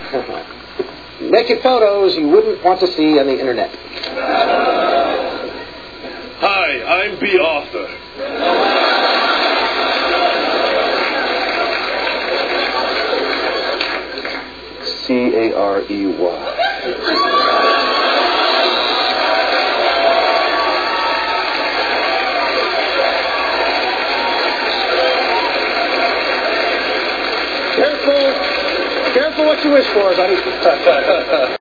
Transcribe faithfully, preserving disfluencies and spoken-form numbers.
Naked photos you wouldn't want to see on the internet. Hi, I'm B. Arthur. C A R E Y. Careful. Careful what you wish for, buddy.